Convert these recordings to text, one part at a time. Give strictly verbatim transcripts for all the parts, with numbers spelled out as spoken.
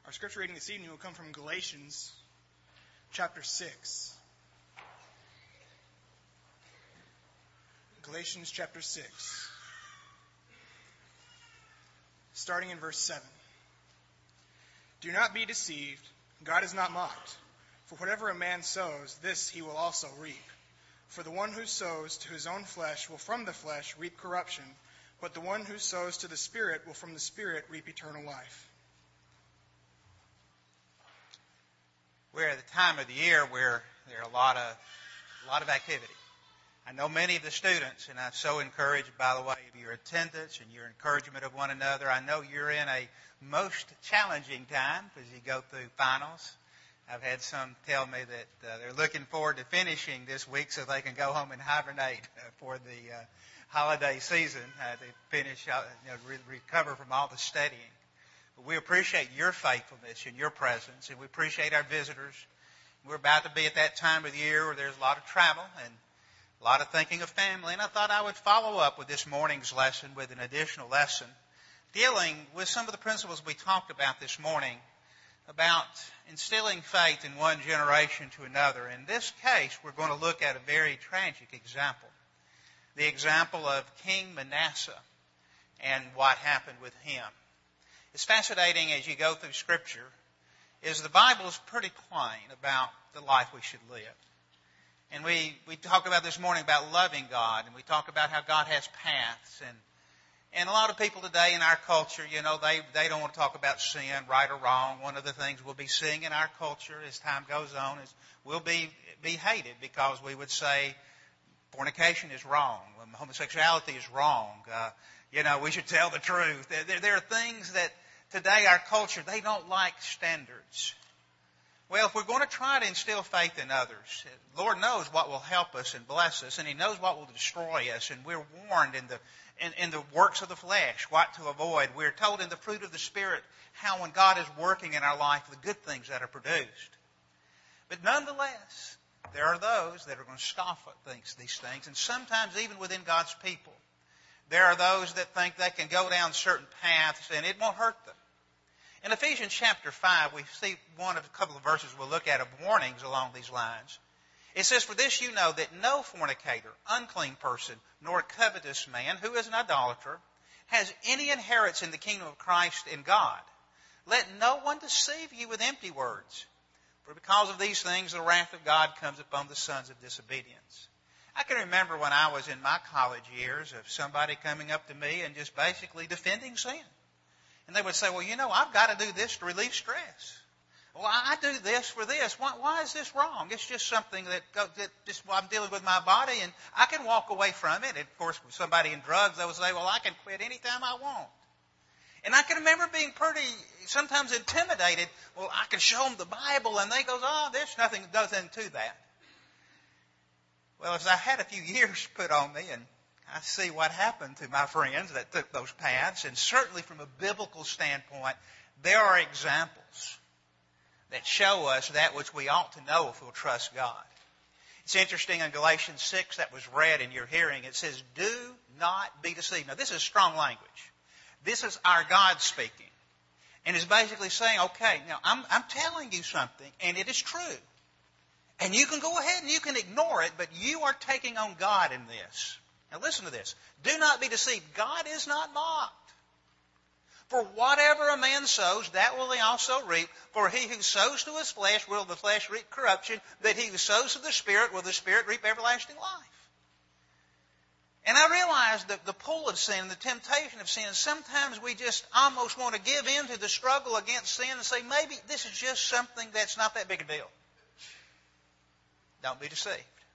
Our scripture reading this evening will come from Galatians chapter six. Galatians chapter six, starting in verse seven. Do not be deceived. God is not mocked. For whatever a man sows, this he will also reap. For the one who sows to his own flesh will from the flesh reap corruption, but the one who sows to the Spirit will from the Spirit reap eternal life. We're at the time of the year where there are a lot of a lot of activity. I know many of the students, and I'm so encouraged, by the way, of your attendance and your encouragement of one another. I know you're in a most challenging time as you go through finals. I've had some tell me that uh, they're looking forward to finishing this week so they can go home and hibernate uh, for the uh, holiday season uh, to finish, uh, you know, re- recover from all the studying. We appreciate your faithfulness and your presence, and we appreciate our visitors. We're about to be at that time of the year where there's a lot of travel and a lot of thinking of family, and I thought I would follow up with this morning's lesson with an additional lesson dealing with some of the principles we talked about this morning about instilling faith in one generation to another. In this case, we're going to look at a very tragic example, the example of King Manasseh and what happened with him. It's fascinating as you go through Scripture, is the Bible is pretty plain about the life we should live. And we, we talk about this morning about loving God, and we talk about how God has paths. And, and a lot of people today in our culture, you know, they, they don't want to talk about sin, right or wrong. One of the things we'll be seeing in our culture as time goes on is we'll be, be hated because we would say fornication is wrong, homosexuality is wrong, uh, You know, we should tell the truth. There, there are things that today our culture, they don't like standards. Well, if we're going to try to instill faith in others, Lord knows what will help us and bless us, and He knows what will destroy us, and we're warned in the in, in the works of the flesh what to avoid. We're told in the fruit of the Spirit how when God is working in our life, the good things that are produced. But nonetheless, there are those that are going to scoff at things, these things, and sometimes even within God's people. There are those that think they can go down certain paths and it won't hurt them. In Ephesians chapter five, we see one of a couple of verses we'll look at of warnings along these lines. It says, "For this you know that no fornicator, unclean person, nor covetous man, who is an idolater, has any inheritance in the kingdom of Christ and God. Let no one deceive you with empty words. For because of these things the wrath of God comes upon the sons of disobedience." I can remember when I was in my college years of somebody coming up to me and just basically defending sin. And they would say, well, you know, I've got to do this to relieve stress. Well, I do this for this. Why, why is this wrong? It's just something that, that just I'm dealing with my body and I can walk away from it. And of course, with somebody in drugs, they would say, well, I can quit anytime I want. And I can remember being pretty, sometimes intimidated. Well, I can show them the Bible and they go, oh, there's nothing, nothing to that. Well, as I had a few years put on me, and I see what happened to my friends that took those paths, and certainly from a biblical standpoint, there are examples that show us that which we ought to know if we'll trust God. It's interesting in Galatians six that was read in your hearing, it says, "Do not be deceived." Now, this is strong language. This is our God speaking. And it's basically saying, okay, now I'm, I'm telling you something, and it is true. And you can go ahead and you can ignore it, but you are taking on God in this. Now listen to this. Do not be deceived. God is not mocked. For whatever a man sows, that will he also reap. For he who sows to his flesh will the flesh reap corruption, but he who sows to the Spirit will the Spirit reap everlasting life. And I realize that the pull of sin, the temptation of sin, sometimes we just almost want to give in to the struggle against sin and say, maybe this is just something that's not that big a deal. Don't be deceived.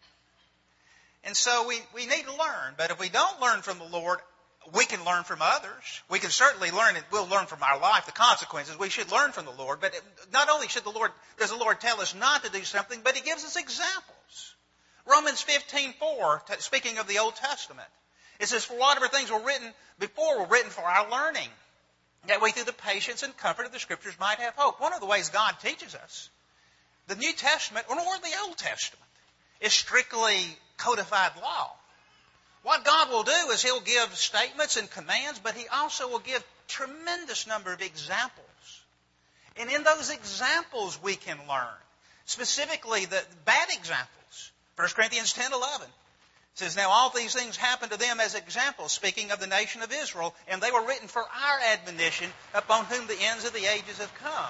And so we, we need to learn. But if we don't learn from the Lord, we can learn from others. We can certainly learn, and we'll learn from our life, the consequences. We should learn from the Lord. But not only should the Lord, does the Lord tell us not to do something, but He gives us examples. Romans fifteen four, speaking of the Old Testament, it says, "For whatever things were written before were written for our learning, that we through the patience and comfort of the Scriptures might have hope." One of the ways God teaches us, the New Testament, or the Old Testament, is strictly codified law. What God will do is He'll give statements and commands, but He also will give tremendous number of examples. And in those examples we can learn. Specifically, the bad examples. First Corinthians ten eleven says, now all these things happened to them as examples, speaking of the nation of Israel, and they were written for our admonition, upon whom the ends of the ages have come.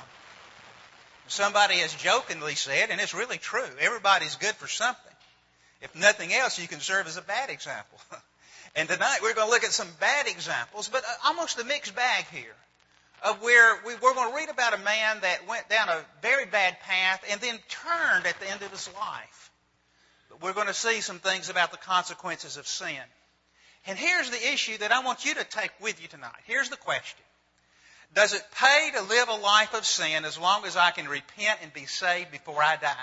Somebody has jokingly said, and it's really true, everybody's good for something. If nothing else, you can serve as a bad example. And tonight we're going to look at some bad examples, but almost a mixed bag here, of where we, we're going to read about a man that went down a very bad path and then turned at the end of his life. But we're going to see some things about the consequences of sin. And here's the issue that I want you to take with you tonight. Here's the question. Does it pay to live a life of sin as long as I can repent and be saved before I die?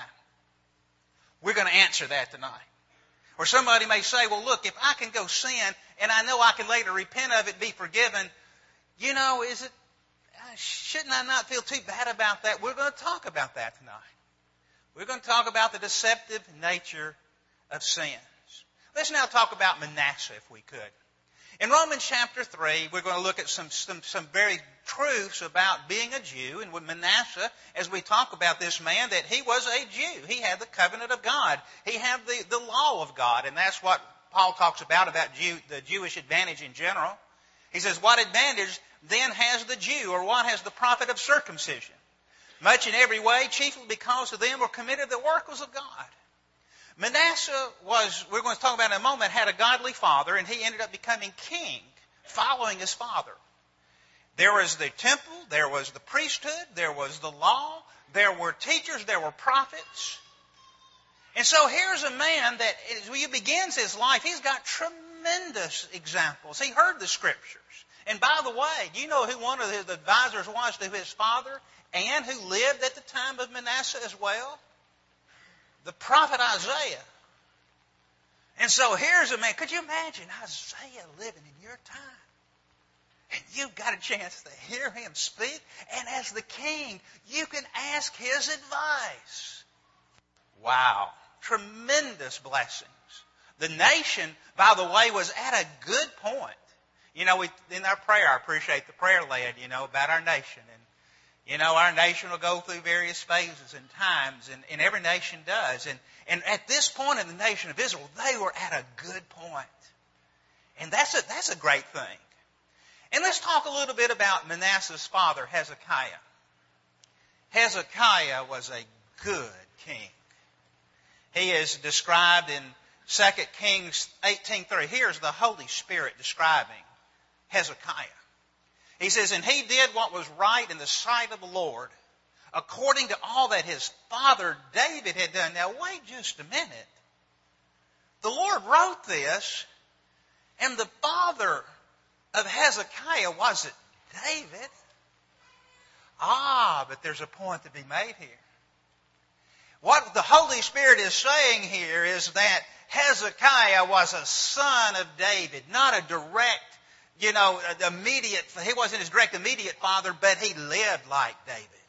We're going to answer that tonight. Or somebody may say, well, look, if I can go sin and I know I can later repent of it, be forgiven, you know, is it, shouldn't I not feel too bad about that? We're going to talk about that tonight. We're going to talk about the deceptive nature of sins. Let's now talk about Manasseh, if we could. In Romans chapter three, we're going to look at some, some, some very truths about being a Jew. And with Manasseh, as we talk about this man, that he was a Jew. He had the covenant of God. He had the, the law of God. And that's what Paul talks about, about Jew, the Jewish advantage in general. He says, what advantage then has the Jew, or what has the prophet of circumcision? Much in every way, chiefly because of them were committed the oracles of God. Manasseh was, we're going to talk about in a moment, had a godly father, and he ended up becoming king, following his father. There was the temple, there was the priesthood, there was the law, there were teachers, there were prophets. And so here's a man that, as he begins his life, he's got tremendous examples. He heard the scriptures. And by the way, do you know who one of his advisors was to his father, and who lived at the time of Manasseh as well? The prophet Isaiah. And so here's a man. Could you imagine Isaiah living in your time? And you've got a chance to hear him speak. And as the king, you can ask his advice. Wow. Tremendous blessings. The nation, by the way, was at a good point. You know, we, in our prayer, I appreciate the prayer led, you know, about our nation. And you know, our nation will go through various phases and times, and, and every nation does. And, and at this point in the nation of Israel, they were at a good point. And that's a, that's a great thing. And let's talk a little bit about Manasseh's father, Hezekiah. Hezekiah was a good king. He is described in Second Kings eighteen three. Here's the Holy Spirit describing Hezekiah. He says, and he did what was right in the sight of the Lord, according to all that his father David had done. Now, wait just a minute. The Lord wrote this, and the father of Hezekiah wasn't David. Ah, but there's a point to be made here. What the Holy Spirit is saying here is that Hezekiah was a son of David, not a direct You know, immediate, he wasn't his direct immediate father, but he lived like David.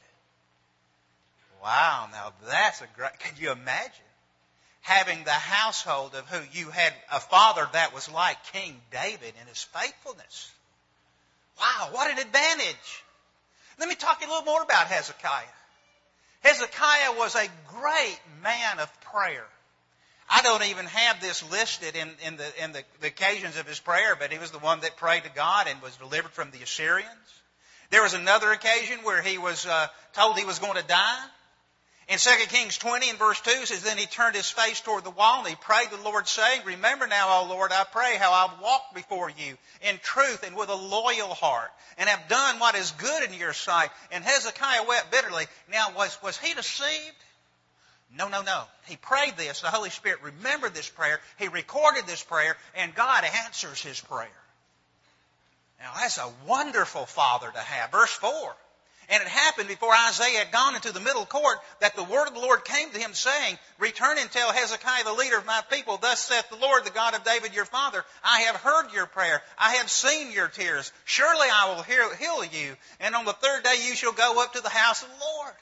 Wow, now that's a great, can you imagine having the household of who you had a father that was like King David in his faithfulness? Wow, what an advantage. Let me talk a little more about Hezekiah. Hezekiah was a great man of prayer. I don't even have this listed in, in, the, in the, the occasions of his prayer, but he was the one that prayed to God and was delivered from the Assyrians. There was another occasion where he was uh, told he was going to die. In Second Kings twenty and verse two says, then he turned his face toward the wall and he prayed to the Lord, saying, remember now, O Lord, I pray how I've walked before you in truth and with a loyal heart, and have done what is good in your sight. And Hezekiah wept bitterly. Now, was, was he deceived? No, no, no. He prayed this. The Holy Spirit remembered this prayer. He recorded this prayer, and God answers his prayer. Now, that's a wonderful father to have. Verse four. And it happened before Isaiah had gone into the middle court that the word of the Lord came to him, saying, return and tell Hezekiah, the leader of my people, thus saith the Lord, the God of David your father, I have heard your prayer. I have seen your tears. Surely I will heal, heal you. And on the third day you shall go up to the house of the Lord.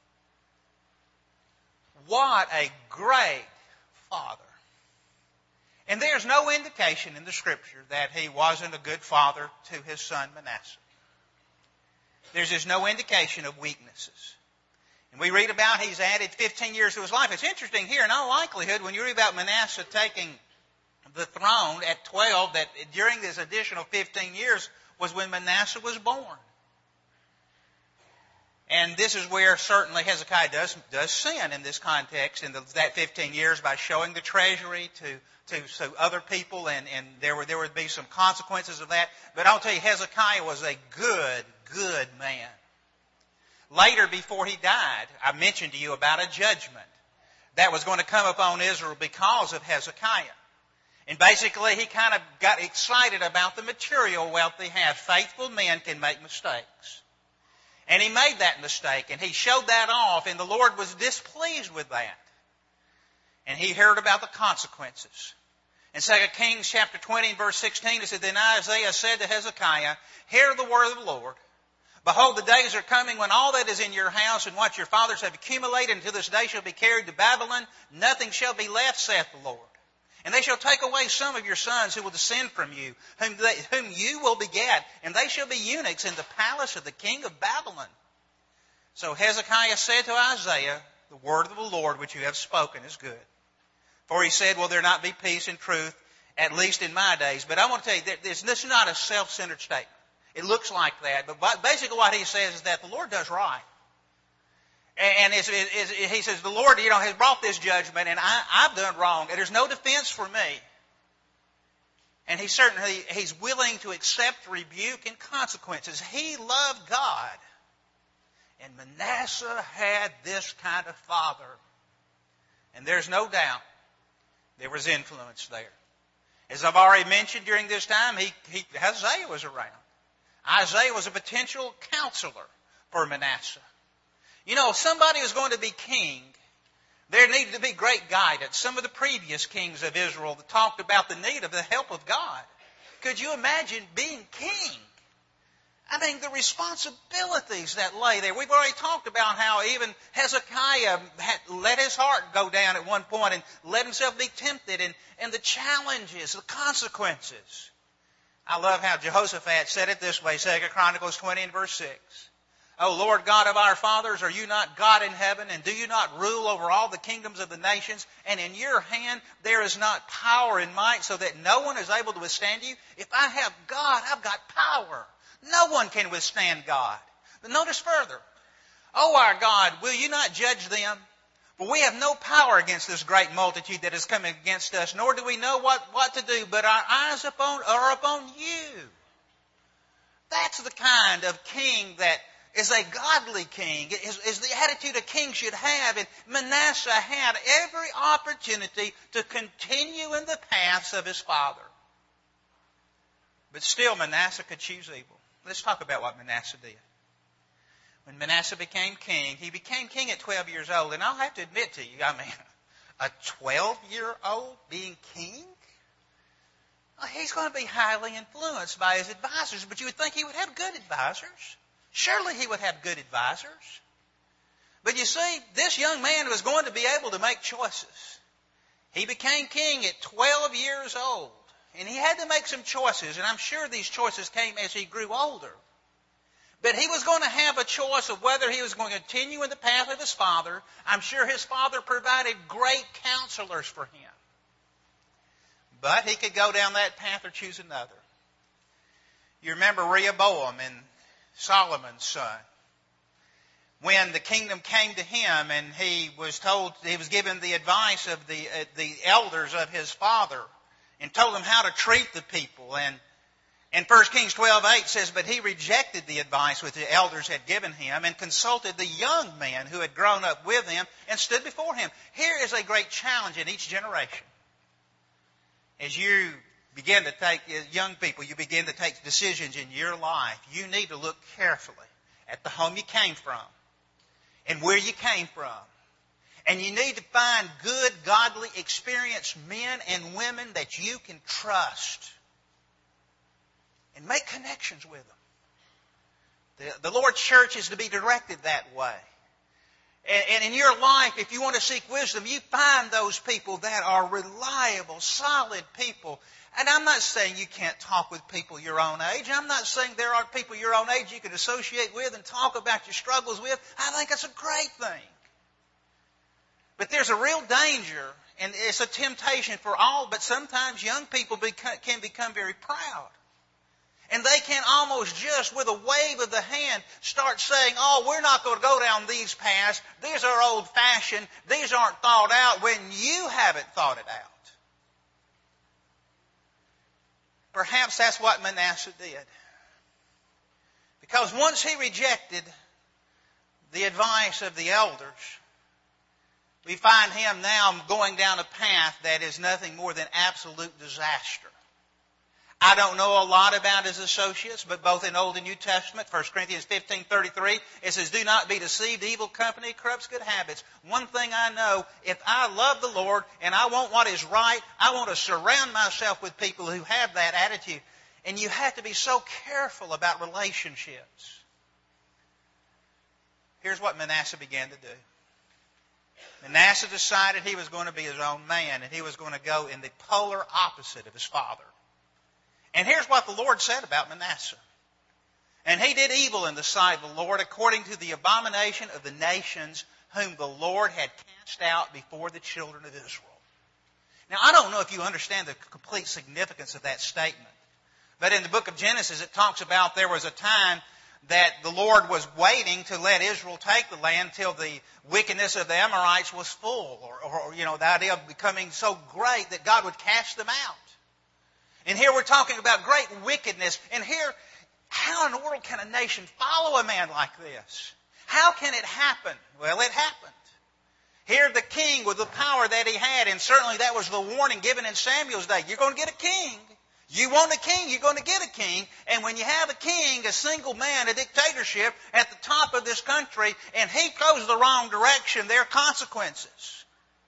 What a great father. And there's no indication in the Scripture that he wasn't a good father to his son Manasseh. There's just no indication of weaknesses. And we read about he's added fifteen years to his life. It's interesting here, in all likelihood, when you read about Manasseh taking the throne at twelve, that during this additional fifteen years was when Manasseh was born. And this is where certainly Hezekiah does, does sin in this context, in the, that fifteen years, by showing the treasury to, to, to other people, and, and there, were, there would be some consequences of that. But I'll tell you, Hezekiah was a good, good man. Later, before he died, I mentioned to you about a judgment that was going to come upon Israel because of Hezekiah. And basically, he kind of got excited about the material wealth they had. Faithful men can make mistakes. And he made that mistake, and he showed that off, and the Lord was displeased with that. And he heard about the consequences. In Second Kings chapter twenty, verse sixteen, it said, Then Isaiah said to Hezekiah, Hear the word of the Lord. Behold, the days are coming when all that is in your house and what your fathers have accumulated until this day shall be carried to Babylon. Nothing shall be left, saith the Lord. And they shall take away some of your sons who will descend from you, whom, they, whom you will beget, and they shall be eunuchs in the palace of the king of Babylon. So Hezekiah said to Isaiah, The word of the Lord which you have spoken is good. For he said, Will there not be peace and truth, at least in my days? But I want to tell you, this is not a self-centered statement. It looks like that, but basically what he says is that the Lord does right. And it's, it's, he says, the Lord, you know, has brought this judgment, and I, I've done wrong, and there's no defense for me. And he certainly, he's willing to accept rebuke and consequences. He loved God. And Manasseh had this kind of father. And there's no doubt there was influence there. As I've already mentioned, during this time, he, he, Isaiah was around. Isaiah was a potential counselor for Manasseh. You know, if somebody was going to be king, there needed to be great guidance. Some of the previous kings of Israel talked about the need of the help of God. Could you imagine being king? I mean, the responsibilities that lay there. We've already talked about how even Hezekiah had let his heart go down at one point and let himself be tempted, and, and the challenges, the consequences. I love how Jehoshaphat said it this way, Second Chronicles twenty and verse six. O Lord God of our fathers, are you not God in heaven, and do you not rule over all the kingdoms of the nations? And in your hand there is not power and might, so that no one is able to withstand you? If I have God, I've got power. No one can withstand God. But notice further. O our God, will you not judge them? For we have no power against this great multitude that is coming against us, nor do we know what, what to do, but our eyes upon, are upon you. That's the kind of king that is a godly king, is, is the attitude a king should have. And Manasseh had every opportunity to continue in the paths of his father. But still, Manasseh could choose evil. Let's talk about what Manasseh did. When Manasseh became king, he became king at twelve years old. And I'll have to admit to you, I mean, a twelve-year-old being king? Well, he's going to be highly influenced by his advisors, but you would think he would have good advisors. Surely he would have good advisors. But you see, this young man was going to be able to make choices. He became king at twelve years old. And he had to make some choices, and I'm sure these choices came as he grew older. But he was going to have a choice of whether he was going to continue in the path of his father. I'm sure his father provided great counselors for him. But he could go down that path or choose another. You remember Rehoboam and Solomon's son. When the kingdom came to him and he was told, he was given the advice of the, uh, the elders of his father and told them how to treat the people. And in First Kings twelve eight says, But he rejected the advice which the elders had given him and consulted the young men who had grown up with him and stood before him. Here is a great challenge in each generation. As you begin to take, as young people, you begin to take decisions in your life, you need to look carefully at the home you came from and where you came from. And you need to find good, godly, experienced men and women that you can trust. And make connections with them. The, the Lord's church is to be directed that way. And, and in your life, if you want to seek wisdom, you find those people that are reliable, solid people. And I'm not saying you can't talk with people your own age. I'm not saying there aren't people your own age you can associate with and talk about your struggles with. I think that's a great thing. But there's a real danger, and it's a temptation for all, but sometimes young people become, can become very proud. And they can almost just, with a wave of the hand, start saying, oh, we're not going to go down these paths. These are old-fashioned. These aren't thought out, when you haven't thought it out. Perhaps that's what Manasseh did. Because once he rejected the advice of the elders, we find him now going down a path that is nothing more than absolute disaster. I don't know a lot about his associates, but both in Old and New Testament, First Corinthians fifteen thirty-three, it says, do not be deceived, evil company corrupts good habits. One thing I know, if I love the Lord and I want what is right, I want to surround myself with people who have that attitude. And you have to be so careful about relationships. Here's what Manasseh began to do. Manasseh decided he was going to be his own man, and he was going to go in the polar opposite of his father. And here's what the Lord said about Manasseh. And he did evil in the sight of the Lord according to the abomination of the nations whom the Lord had cast out before the children of Israel. Now, I don't know if you understand the complete significance of that statement. But in the book of Genesis, it talks about there was a time that the Lord was waiting to let Israel take the land till the wickedness of the Amorites was full. Or, or you know, the idea of becoming so great that God would cast them out. And here we're talking about great wickedness. And here, how in the world can a nation follow a man like this? How can it happen? Well, it happened. Here the king with the power that he had, and certainly that was the warning given in Samuel's day. You're going to get a king. You want a king, you're going to get a king. And when you have a king, a single man, a dictatorship at the top of this country, and he goes the wrong direction, there are consequences.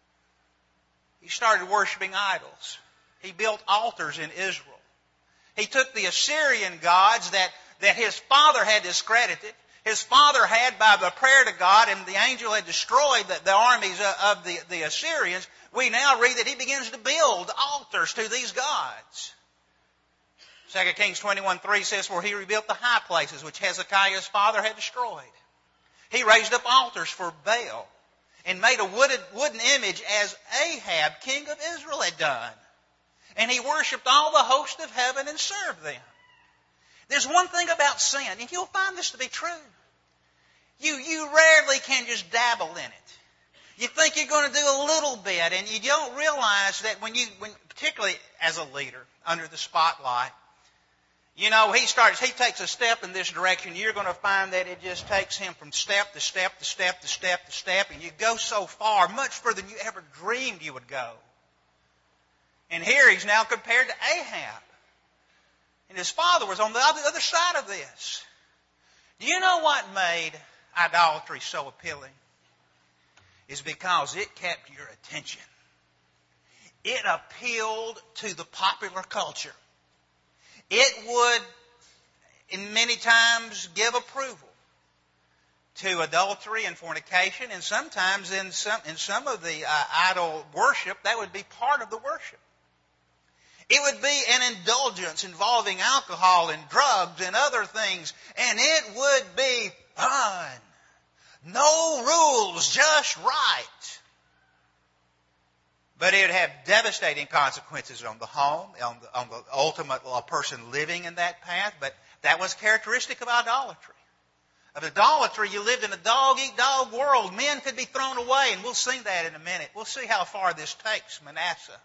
He started worshiping idols. He built altars in Israel. He took the Assyrian gods that, that his father had discredited. His father had, by the prayer to God, and the angel had destroyed the, the armies of the, the Assyrians. We now read that he begins to build altars to these gods. Second Kings twenty-one three says, for he rebuilt the high places which Hezekiah's father had destroyed. He raised up altars for Baal and made a wooden, wooden image as Ahab, king of Israel, had done. And he worshipped all the host of heaven and served them. There's one thing about sin, and you'll find this to be true. You, you rarely can just dabble in it. You think you're going to do a little bit, and you don't realize that when you, when, particularly as a leader, under the spotlight, you know, he starts, he takes a step in this direction, you're going to find that it just takes him from step to step to step to step to step, and you go so far, much further than you ever dreamed you would go. And here he's now compared to Ahab. And his father was on the other side of this. Do you know what made idolatry so appealing? Is because it kept your attention. It appealed to the popular culture. It would, in many times, give approval to adultery and fornication, and sometimes in some in some of the uh, idol worship, that would be part of the worship. It would be an indulgence involving alcohol and drugs and other things, and it would be fun. No rules, just right. But it would have devastating consequences on the home, on the, on the ultimate person living in that path. But that was characteristic of idolatry. Of idolatry, you lived in a dog-eat-dog world. Men could be thrown away, and we'll see that in a minute. We'll see how far this takes Manasseh.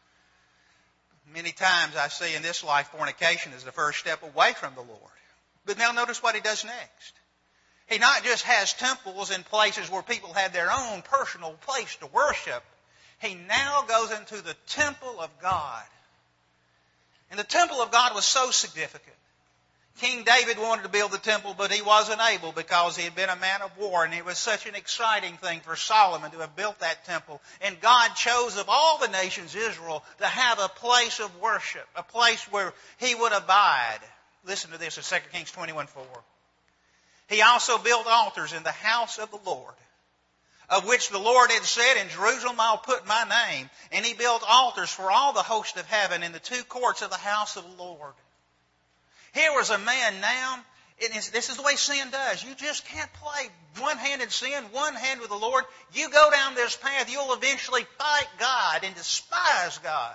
Many times I see in this life fornication is the first step away from the Lord. But now notice what he does next. He not just has temples and places where people had their own personal place to worship. He now goes into the temple of God. And the temple of God was so significant. King David wanted to build the temple, but he wasn't able because he had been a man of war, and it was such an exciting thing for Solomon to have built that temple. And God chose of all the nations Israel to have a place of worship, a place where he would abide. Listen to this in Second Kings twenty-one four. He also built altars in the house of the Lord, of which the Lord had said, in Jerusalem I'll put my name. And he built altars for all the host of heaven in the two courts of the house of the Lord. Here was a man now, and this is the way sin does. You just can't play one-handed sin, one hand with the Lord. You go down this path, you'll eventually fight God and despise God.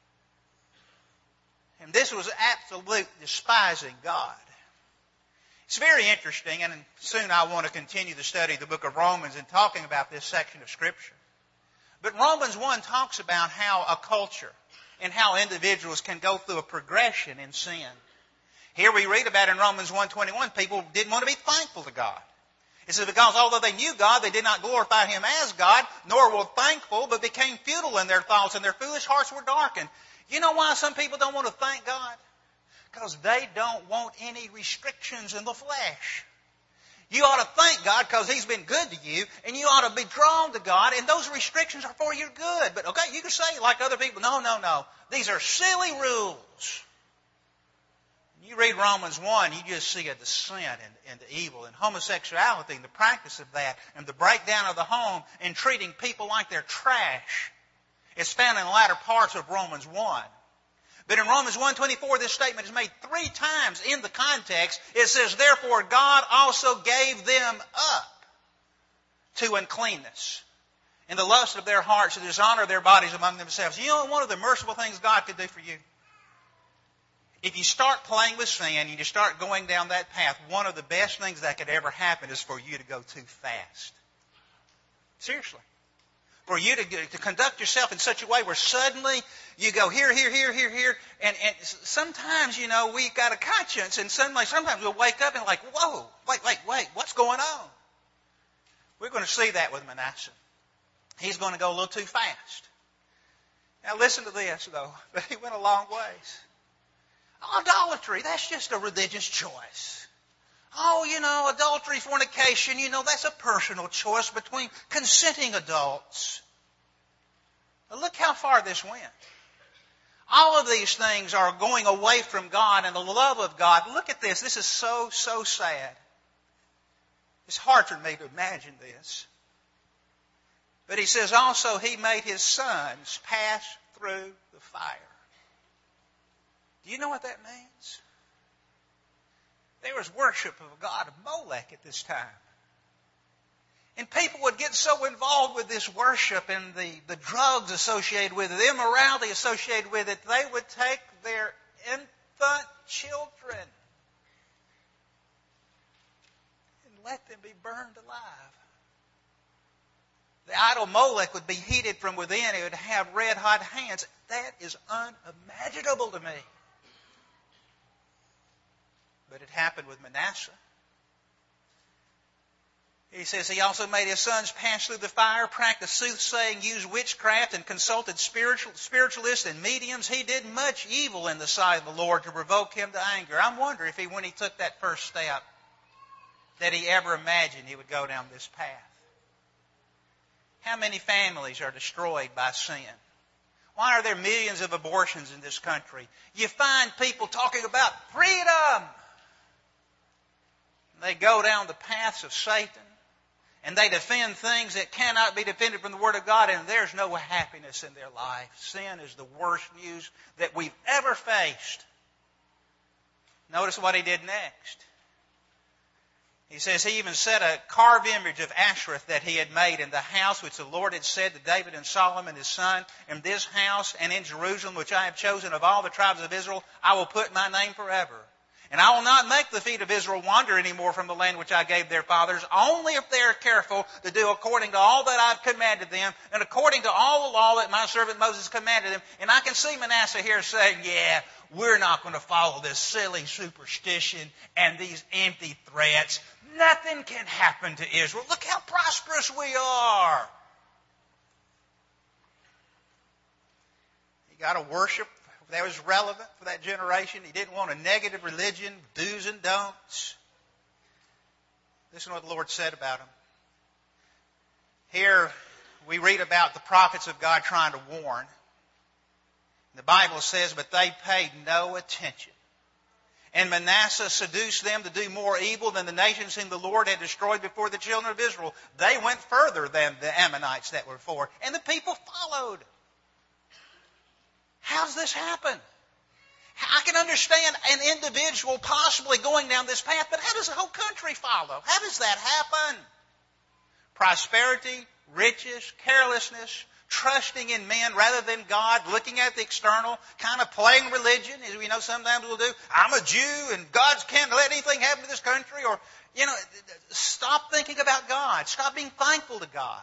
And this was absolute despising God. It's very interesting, and soon I want to continue to study the book of Romans and talking about this section of Scripture. But Romans one talks about how a culture and how individuals can go through a progression in sin. Here we read about in Romans one twenty-one, people didn't want to be thankful to God. It says, because although they knew God, they did not glorify Him as God, nor were thankful, but became futile in their thoughts, and their foolish hearts were darkened. You know why some people don't want to thank God? Because they don't want any restrictions in the flesh. You ought to thank God because He's been good to you, and you ought to be drawn to God, and those restrictions are for your good. But okay, you can say like other people, no, no, no. These are silly rules. You read Romans one, you just see the sin and, and the evil and homosexuality and the practice of that and the breakdown of the home and treating people like they're trash. It's found in the latter parts of Romans one. But in Romans one twenty-four, this statement is made three times in the context. It says, therefore God also gave them up to uncleanness in the lust of their hearts to dishonor their bodies among themselves. You know one of the merciful things God could do for you? If you start playing with sin and you start going down that path, one of the best things that could ever happen is for you to go too fast. Seriously. For you to, to conduct yourself in such a way where suddenly you go here, here, here, here, here. And, and sometimes, you know, we've got a conscience and suddenly sometimes we'll wake up and like, whoa, wait, wait, wait, what's going on? We're going to see that with Manasseh. He's going to go a little too fast. Now listen to this, though. But he went a long ways. Idolatry, that's just a religious choice. Oh, you know, adultery, fornication, you know, that's a personal choice between consenting adults. But look how far this went. All of these things are going away from God and the love of God. Look at this. This is so, so sad. It's hard for me to imagine this. But he says also he made his sons pass through the fire. Do you know what that means? There was worship of a god of Molech at this time. And people would get so involved with this worship and the, the drugs associated with it, the immorality associated with it, they would take their infant children and let them be burned alive. The idol Molech would be heated from within. It would have red hot hands. That is unimaginable to me. But it happened with Manasseh. He says he also made his sons pass through the fire, practiced soothsaying, used witchcraft, and consulted spiritual, spiritualists and mediums. He did much evil in the sight of the Lord to provoke Him to anger. I'm wondering if he, when he took that first step, that he ever imagined he would go down this path. How many families are destroyed by sin? Why are there millions of abortions in this country? You find people talking about freedom. They go down the paths of Satan and they defend things that cannot be defended from the Word of God, and there's no happiness in their life. Sin is the worst news that we've ever faced. Notice what he did next. He says he even set a carved image of Asherah that he had made in the house which the Lord had said to David and Solomon his son, in this house and in Jerusalem which I have chosen of all the tribes of Israel, I will put my name forever. And I will not make the feet of Israel wander anymore from the land which I gave their fathers, only if they are careful to do according to all that I've commanded them, and according to all the law that my servant Moses commanded them. And I can see Manasseh here saying, yeah, we're not going to follow this silly superstition and these empty threats. Nothing can happen to Israel. Look how prosperous we are. You got to worship that was relevant for that generation. He didn't want a negative religion, do's and don'ts. Listen to what the Lord said about him. Here we read about the prophets of God trying to warn. The Bible says, but they paid no attention. And Manasseh seduced them to do more evil than the nations whom the Lord had destroyed before the children of Israel. They went further than the Ammonites that were before, and the people followed. How does this happen? I can understand an individual possibly going down this path, but how does the whole country follow? How does that happen? Prosperity, riches, carelessness, trusting in men rather than God, looking at the external, kind of playing religion, as we know sometimes we'll do. I'm a Jew and God can't let anything happen to this country. Or, you know, stop thinking about God. Stop being thankful to God.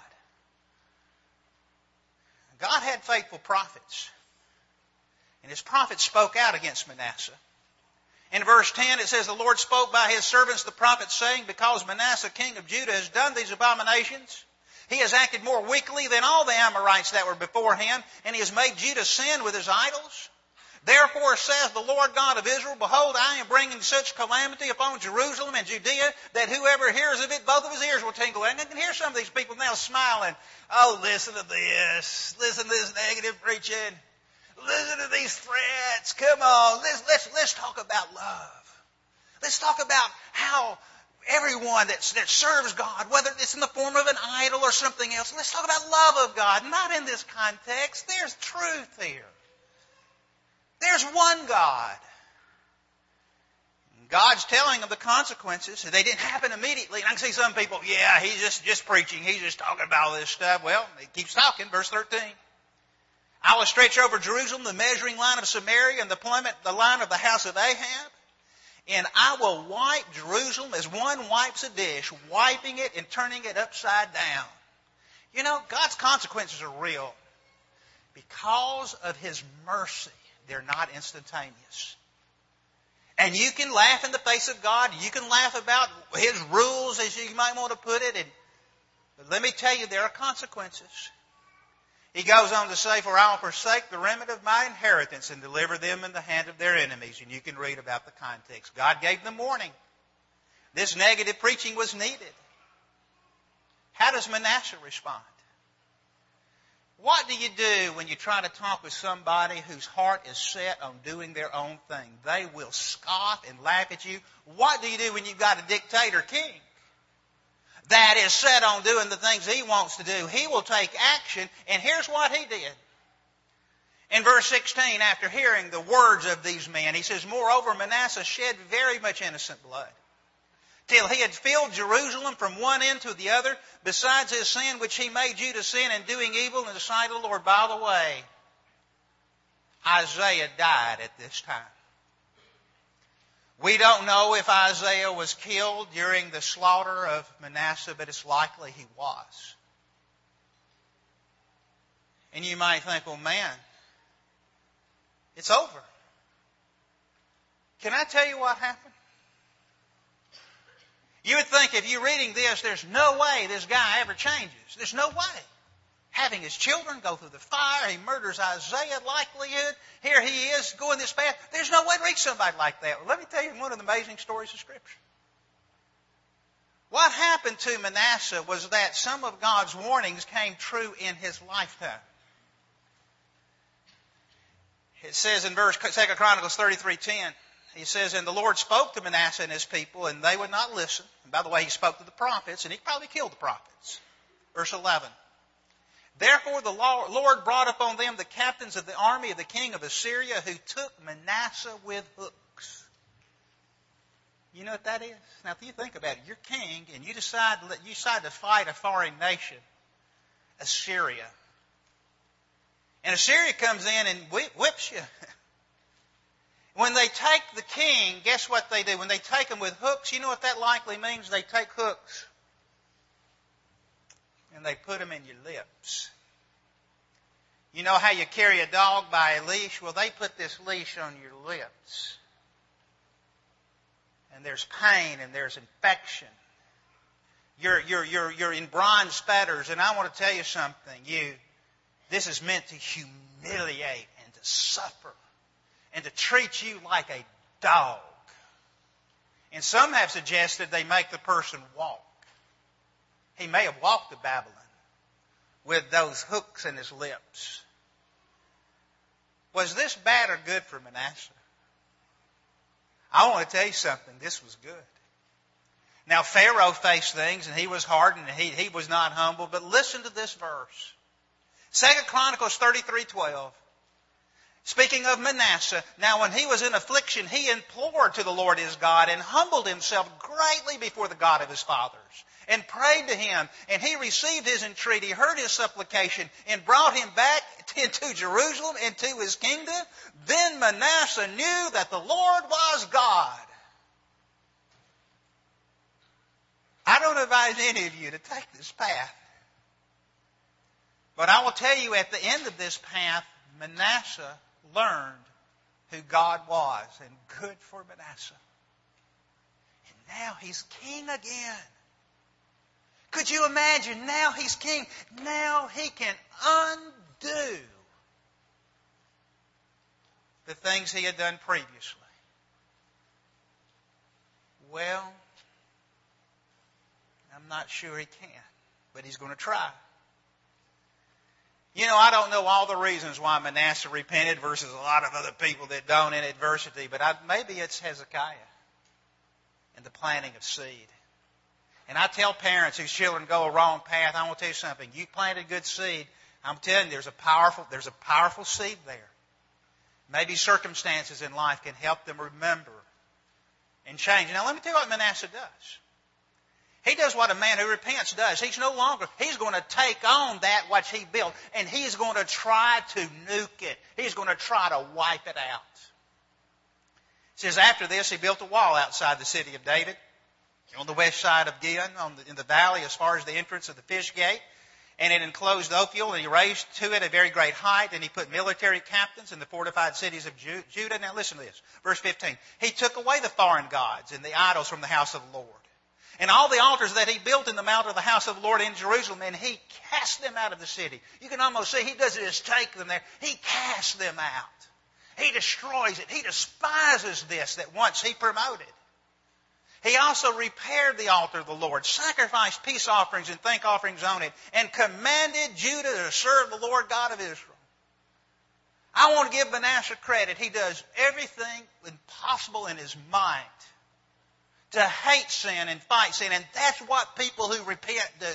God had faithful prophets. And his prophets spoke out against Manasseh. In verse ten it says, the Lord spoke by his servants the prophets, saying, because Manasseh king of Judah has done these abominations, he has acted more wickedly than all the Amorites that were before him, and he has made Judah sin with his idols. Therefore saith the Lord God of Israel, behold, I am bringing such calamity upon Jerusalem and Judea that whoever hears of it, both of his ears will tingle. And I can hear some of these people now smiling. Oh, listen to this. Listen to this negative preaching. Listen to these threats. Come on, let's, let's, let's talk about love. Let's talk about how everyone that, that serves God, whether it's in the form of an idol or something else, let's talk about love of God. Not in this context. There's truth here. There's one God. God's telling them the consequences. They didn't happen immediately. And I can see some people, yeah, he's just, just preaching. He's just talking about all this stuff. Well, he keeps talking. Verse thirteen. I will stretch over Jerusalem the measuring line of Samaria and the plummet the line of the house of Ahab. And I will wipe Jerusalem as one wipes a dish, wiping it and turning it upside down. You know, God's consequences are real. Because of his mercy, they're not instantaneous. And you can laugh in the face of God. You can laugh about his rules, as you might want to put it. And, but let me tell you, there are consequences. He goes on to say, for I will forsake the remnant of my inheritance and deliver them in the hand of their enemies. And you can read about the context. God gave them warning. This negative preaching was needed. How does Manasseh respond? What do you do when you try to talk with somebody whose heart is set on doing their own thing? They will scoff and laugh at you. What do you do when you've got a dictator king that is set on doing the things he wants to do? He will take action, and here's what he did. In verse sixteen, after hearing the words of these men, he says, moreover, Manasseh shed very much innocent blood, till he had filled Jerusalem from one end to the other, besides his sin which he made Judah sin in doing evil in the sight of the Lord. By the way, Isaiah died at this time. We don't know if Isaiah was killed during the slaughter of Manasseh, but it's likely he was. And you might think, well, man, it's over. Can I tell you what happened? You would think if you're reading this, there's no way this guy ever changes. There's no way. Having his children go through the fire, he murders Isaiah, likelihood. Here he is going this path. There's no way to reach somebody like that. Well, let me tell you one of the amazing stories of Scripture. What happened to Manasseh was that some of God's warnings came true in his lifetime. It says in verse Second Chronicles thirty-three ten, he says, and the Lord spoke to Manasseh and his people, and they would not listen. And by the way, he spoke to the prophets, and he probably killed the prophets. Verse eleven. Therefore the Lord brought upon them the captains of the army of the king of Assyria, who took Manasseh with hooks. You know what that is? Now, if you think about it, you're king, and you decide you decide to fight a foreign nation, Assyria. And Assyria comes in and whips you. When they take the king, guess what they do? When they take him with hooks, you know what that likely means? They take hooks and they put them in your lips. You know how you carry a dog by a leash? Well, they put this leash on your lips. And there's pain and there's infection. You're, you're, you're, you're in bronze spatters, and I want to tell you something. You, this is meant to humiliate and to suffer and to treat you like a dog. And some have suggested they make the person walk. He may have walked to Babylon with those hooks in his lips. Was this bad or good for Manasseh? I want to tell you something. This was good. Now, Pharaoh faced things, and he was hardened, and he, he was not humble. But listen to this verse. Second Chronicles thirty-three twelve. Speaking of Manasseh, now when he was in affliction, he implored to the Lord his God and humbled himself greatly before the God of his fathers and prayed to him. And he received his entreaty, heard his supplication, and brought him back into Jerusalem, into his kingdom. Then Manasseh knew that the Lord was God. I don't advise any of you to take this path. But I will tell you, at the end of this path, Manasseh learned who God was, and good for Manasseh. And now he's king again. Could you imagine? Now he's king. Now he can undo the things he had done previously. Well, I'm not sure he can, but he's going to try. You know, I don't know all the reasons why Manasseh repented versus a lot of other people that don't in adversity, but I, maybe it's Hezekiah and the planting of seed. And I tell parents whose children go a wrong path, I want to tell you something. You planted good seed. I'm telling you, there's a powerful, there's a powerful seed there. Maybe circumstances in life can help them remember and change. Now, let me tell you what Manasseh does. He does what a man who repents does. He's no longer, he's going to take on that which he built, and he's going to try to nuke it. He's going to try to wipe it out. It says after this, he built a wall outside the city of David, on the west side of Gihon, on the, in the valley as far as the entrance of the fish gate. And it enclosed Ophel, and he raised to it a very great height, and he put military captains in the fortified cities of Judah. Now listen to this, verse fifteen. He took away the foreign gods and the idols from the house of the Lord, and all the altars that he built in the mount of the house of the Lord in Jerusalem, and he cast them out of the city. You can almost see he doesn't just take them there. He casts them out. He destroys it. He despises this that once he promoted. He also repaired the altar of the Lord, sacrificed peace offerings and thank offerings on it, and commanded Judah to serve the Lord God of Israel. I want to give Manasseh credit. He does everything possible in his mind to hate sin and fight sin, and that's what people who repent do.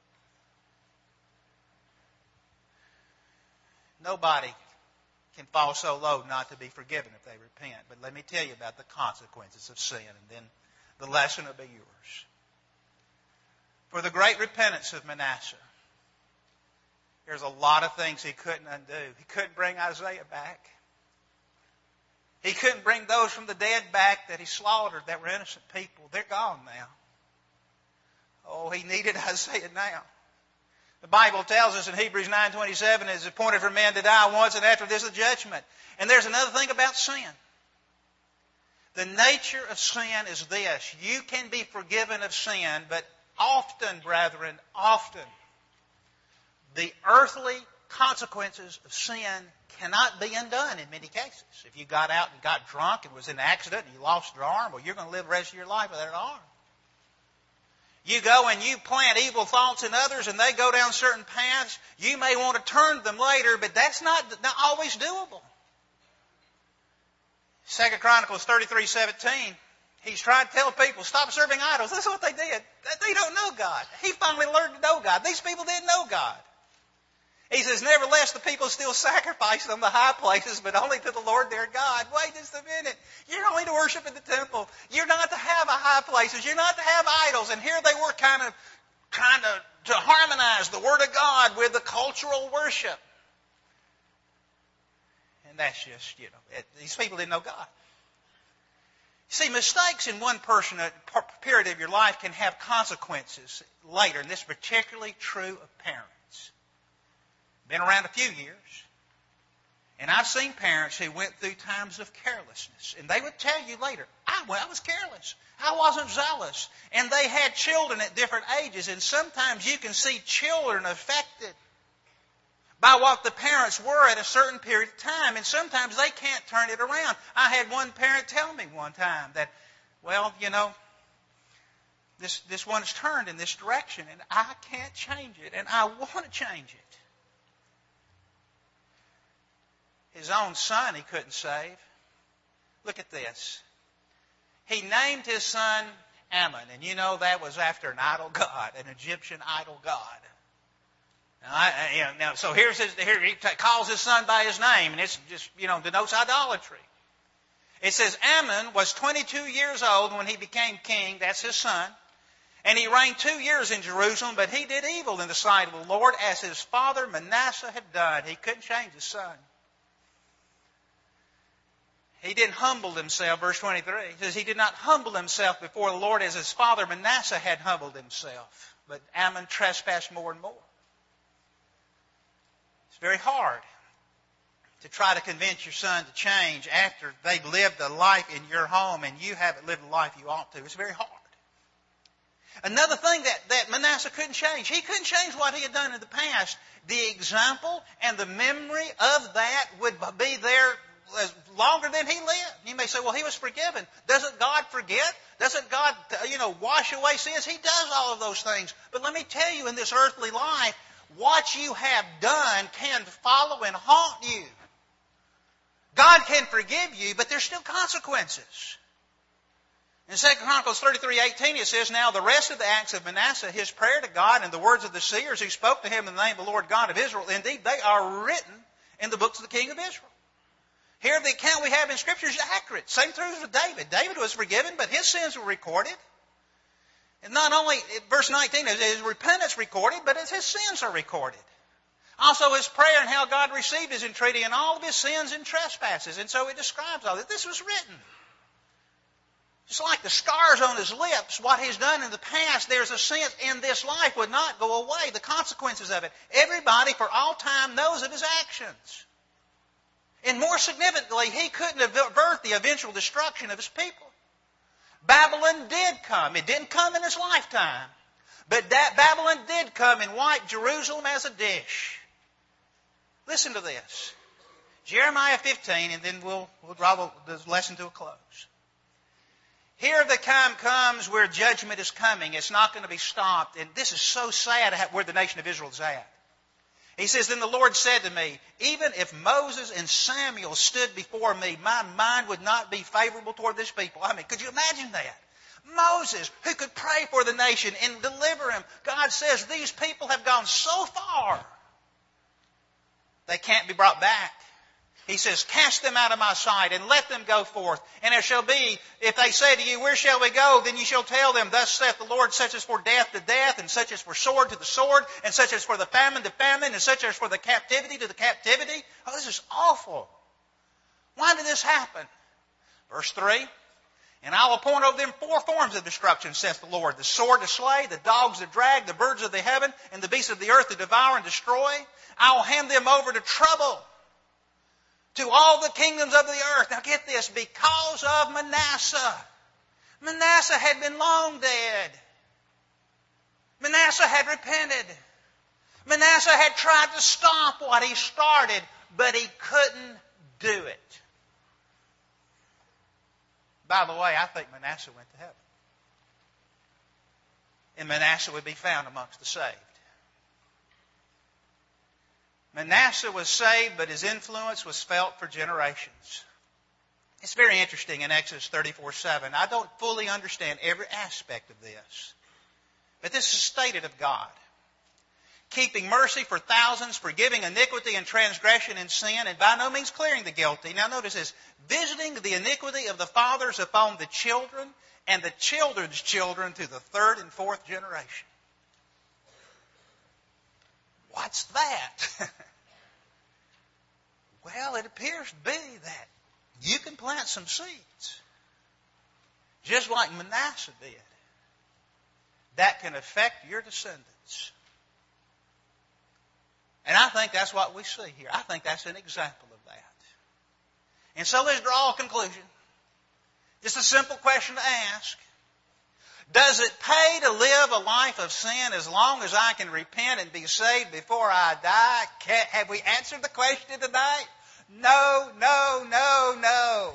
Nobody can fall so low not to be forgiven if they repent. But let me tell you about the consequences of sin, and then the lesson will be yours. For the great repentance of Manasseh, there's a lot of things he couldn't undo. He couldn't bring Isaiah back. He couldn't bring those from the dead back that he slaughtered that were innocent people. They're gone now. Oh, he needed Isaiah now. The Bible tells us in Hebrews nine twenty-seven, it is appointed for man to die once, and after this the judgment. And there's another thing about sin. The nature of sin is this. You can be forgiven of sin, but often, brethren, often, the earthly consequences of sin cannot be undone in many cases. If you got out and got drunk and was in an accident and you lost your arm, well, you're going to live the rest of your life without an arm. You go and you plant evil thoughts in others and they go down certain paths. You may want to turn them later, but that's not, not always doable. Second Chronicles thirty-three seventeen, he's trying to tell people, stop serving idols. That's what they did. They don't know God. He finally learned to know God. These people didn't know God. He says, nevertheless, the people still sacrifice on the high places, but only to the Lord their God. Wait just a minute. You're only to worship in the temple. You're not to have a high places. You're not to have idols. And here they were kind of trying to, to harmonize the Word of God with the cultural worship. And that's just, you know, it, these people didn't know God. See, mistakes in one person, a period of your life can have consequences later. And this is particularly true of parents. Been around a few years. And I've seen parents who went through times of carelessness. And they would tell you later, I, well, I was careless. I wasn't zealous. And they had children at different ages. And sometimes you can see children affected by what the parents were at a certain period of time. And sometimes they can't turn it around. I had one parent tell me one time that, well, you know, this, this one's turned in this direction and I can't change it. And I want to change it. His own son he couldn't save. Look at this. he named his son Ammon. And you know that was after an idol god, an Egyptian idol god. Now, I, you know, now so here's his, here he calls his son by his name, and it's just, you know, denotes idolatry. It says Ammon was twenty-two years old when he became king. That's his son. And he reigned two years in Jerusalem, but he did evil in the sight of the Lord as his father Manasseh had done. He couldn't change his son. He didn't humble himself, verse twenty-three. It says he did not humble himself before the Lord as his father Manasseh had humbled himself. But Ammon trespassed more and more. It's very hard to try to convince your son to change after they've lived a life in your home and you haven't lived the life you ought to. It's very hard. Another thing that, that Manasseh couldn't change, he couldn't change what he had done in the past. The example and the memory of that would be there as longer than he lived. You may say, well, he was forgiven. Doesn't God forget? Doesn't God, you know, wash away sins? He does all of those things. But let me tell you, in this earthly life, what you have done can follow and haunt you. God can forgive you, but there's still consequences. In Second Chronicles thirty-three eighteen, it says, now the rest of the acts of Manasseh, his prayer to God, and the words of the seers who spoke to him in the name of the Lord God of Israel, indeed, they are written in the books of the king of Israel. Here, the account we have in Scripture is accurate. Same true with David. David was forgiven, but his sins were recorded. And not only, verse nineteen, is his repentance recorded, but his sins are recorded. Also his prayer and how God received his entreaty and all of his sins and trespasses. And so it describes all that. This was written. Just like the scars on his lips, what he's done in the past, there's a sense in this life would not go away, the consequences of it. Everybody for all time knows of his actions. And more significantly, he couldn't avert the eventual destruction of his people. Babylon did come. It didn't come in his lifetime. But that Babylon did come and wipe Jerusalem as a dish. Listen to this. Jeremiah fifteen, and then we'll, we'll draw the lesson to a close. Here the time comes where judgment is coming. It's not going to be stopped. And this is so sad where the nation of Israel is at. He says, then the Lord said to me, even if Moses and Samuel stood before me, my mind would not be favorable toward this people. I mean, could you imagine that? Moses, who could pray for the nation and deliver him. God says these people have gone so far, they can't be brought back. He says, cast them out of my sight and let them go forth. And it shall be, if they say to you, where shall we go? Then you shall tell them, thus saith the Lord, such as for death to death, and such as for sword to the sword, and such as for the famine to famine, and such as for the captivity to the captivity. Oh, this is awful. Why did this happen? Verse three, and I will appoint over them four forms of destruction, saith the Lord, the sword to slay, the dogs to drag, the birds of the heaven, and the beasts of the earth to devour and destroy. I will hand them over to trouble, to all the kingdoms of the earth. Now get this, because of Manasseh. Manasseh had been long dead. Manasseh had repented. Manasseh had tried to stop what he started, but he couldn't do it. By the way, I think Manasseh went to heaven. And Manasseh would be found amongst the saved. Manasseh was saved, but his influence was felt for generations. It's very interesting in Exodus thirty-four seven. I don't fully understand every aspect of this, but this is stated of God. Keeping mercy for thousands, forgiving iniquity and transgression and sin, and by no means clearing the guilty. Now notice this, visiting the iniquity of the fathers upon the children, and the children's children to the third and fourth generation. What's that? Well, it appears to be that you can plant some seeds, just like Manasseh did, that can affect your descendants. And I think that's what we see here. I think that's an example of that. And so let's draw a conclusion. Just a simple question to ask. Does it pay to live a life of sin as long as I can repent and be saved before I die? Can, have we answered the question tonight? No, no, no, no.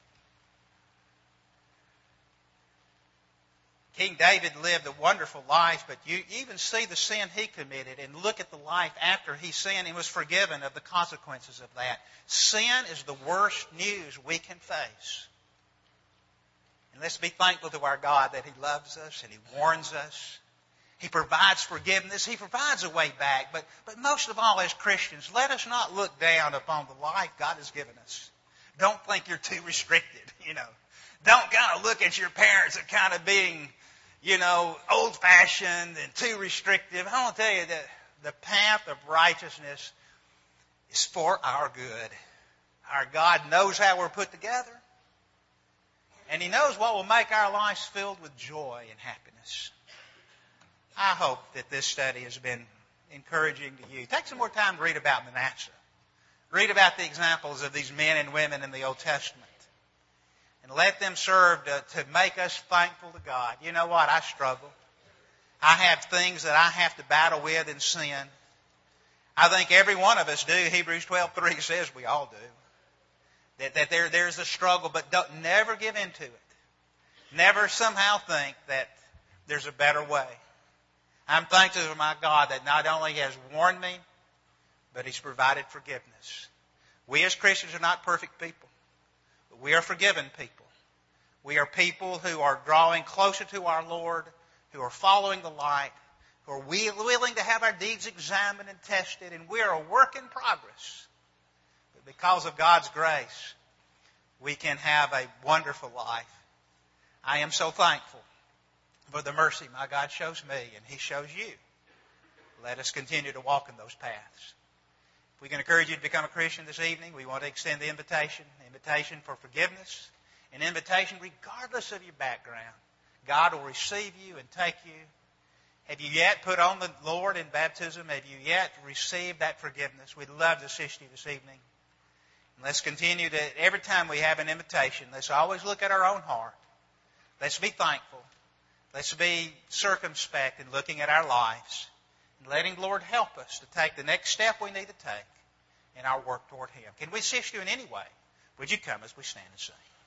King David lived a wonderful life, but you even see the sin he committed and look at the life after he sinned and was forgiven of the consequences of that. Sin is the worst news we can face. And let's be thankful to our God that He loves us and He warns us. He provides forgiveness. He provides a way back. But, but most of all, as Christians, let us not look down upon the life God has given us. Don't think you're too restricted, you know. Don't kind of look at your parents as kind of being, you know, old-fashioned and too restrictive. I want to tell you that the path of righteousness is for our good. Our God knows how we're put together. And He knows what will make our lives filled with joy and happiness. I hope that this study has been encouraging to you. Take some more time to read about Manasseh. Read about the examples of these men and women in the Old Testament. And let them serve to, to make us thankful to God. You know what? I struggle. I have things that I have to battle with in sin. I think every one of us do. Hebrews twelve three says we all do. That, that there, there's a struggle, but don't never give in to it. Never somehow think that there's a better way. I'm thankful to my God that not only has warned me, but He's provided forgiveness. We as Christians are not perfect people, but we are forgiven people. We are people who are drawing closer to our Lord, who are following the light, who are willing to have our deeds examined and tested, and we are a work in progress. But because of God's grace, we can have a wonderful life. I am so thankful for the mercy my God shows me and He shows you. Let us continue to walk in those paths. If we can encourage you to become a Christian this evening, we want to extend the invitation, the invitation for forgiveness, an invitation regardless of your background. God will receive you and take you. Have you yet put on the Lord in baptism? Have you yet received that forgiveness? We'd love to assist you this evening. And let's continue to, every time we have an invitation, let's always look at our own heart. Let's be thankful. Let's be circumspect in looking at our lives and letting the Lord help us to take the next step we need to take in our work toward Him. Can we assist you in any way? Would you come as we stand and sing?